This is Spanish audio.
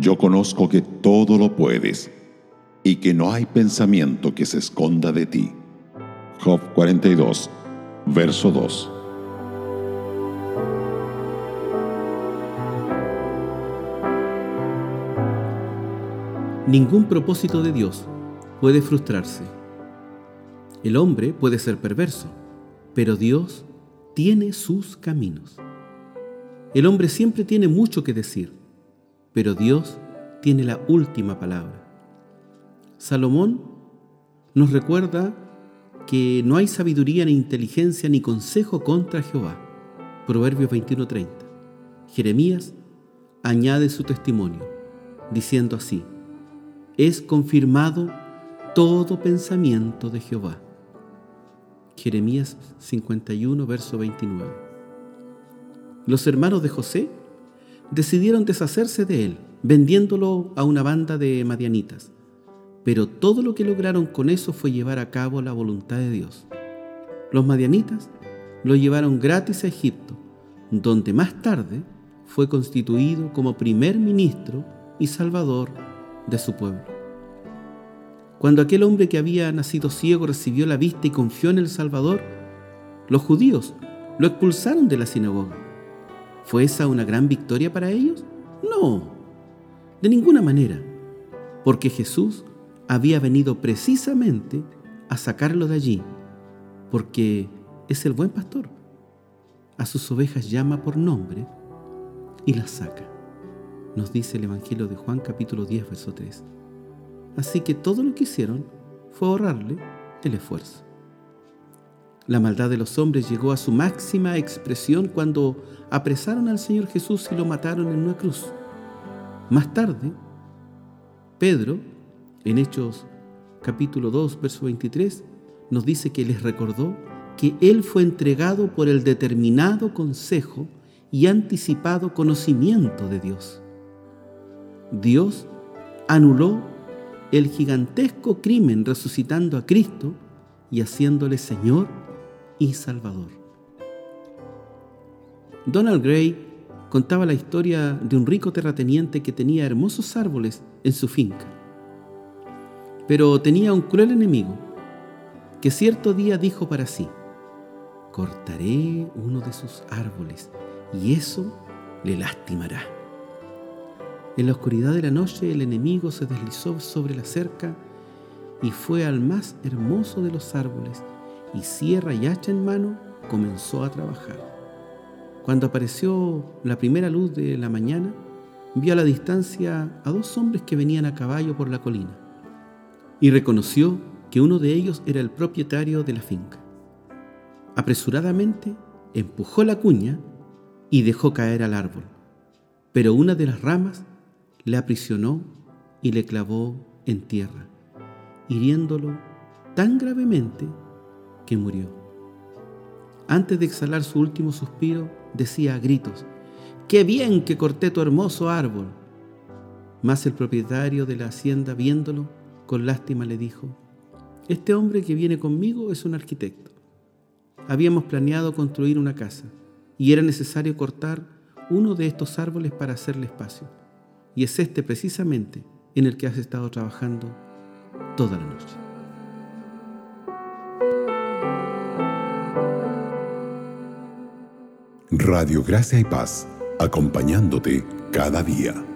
Yo conozco que todo lo puedes y que no hay pensamiento que se esconda de ti. Job 42, verso 2. Ningún propósito de Dios puede frustrarse. El hombre puede ser perverso, pero Dios tiene sus caminos. El hombre siempre tiene mucho que decir, pero Dios tiene la última palabra. Salomón nos recuerda que no hay sabiduría ni inteligencia ni consejo contra Jehová. Proverbios 21:30. Jeremías añade su testimonio, diciendo así: es confirmado todo pensamiento de Jehová. Jeremías 51, verso 29. Los hermanos de José decidieron deshacerse de él, vendiéndolo a una banda de madianitas. Pero todo lo que lograron con eso fue llevar a cabo la voluntad de Dios. Los madianitas lo llevaron gratis a Egipto, donde más tarde fue constituido como primer ministro y salvador de su pueblo. Cuando aquel hombre que había nacido ciego recibió la vista y confió en el Salvador, los judíos lo expulsaron de la sinagoga. ¿Fue esa una gran victoria para ellos? No, de ninguna manera, porque Jesús había venido precisamente a sacarlo de allí, porque es el buen pastor. A sus ovejas llama por nombre y las saca. Nos dice el Evangelio de Juan capítulo 10, verso 3. Así que todo lo que hicieron fue ahorrarle el esfuerzo. La maldad de los hombres llegó a su máxima expresión cuando apresaron al Señor Jesús y lo mataron en una cruz. Más tarde, Pedro, en Hechos capítulo 2, verso 23, nos dice que les recordó que Él fue entregado por el determinado consejo y anticipado conocimiento de Dios. Dios anuló el gigantesco crimen resucitando a Cristo y haciéndole Señor y Salvador. Donald Gray contaba la historia de un rico terrateniente que tenía hermosos árboles en su finca, pero tenía un cruel enemigo que cierto día dijo para sí: cortaré uno de sus árboles y eso le lastimará. En la oscuridad de la noche el enemigo se deslizó sobre la cerca y fue al más hermoso de los árboles y sierra y hacha en mano comenzó a trabajar. Cuando apareció la primera luz de la mañana, vio a la distancia a dos hombres que venían a caballo por la colina y reconoció que uno de ellos era el propietario de la finca. Apresuradamente empujó la cuña y dejó caer al árbol, pero una de las ramas le aprisionó y le clavó en tierra, hiriéndolo tan gravemente que murió. Antes de exhalar su último suspiro, decía a gritos: ¡qué bien que corté tu hermoso árbol! Mas el propietario de la hacienda, viéndolo, con lástima le dijo: este hombre que viene conmigo es un arquitecto. Habíamos planeado construir una casa y era necesario cortar uno de estos árboles para hacerle espacio. Y es este precisamente en el que has estado trabajando toda la noche. Radio Gracia y Paz, acompañándote cada día.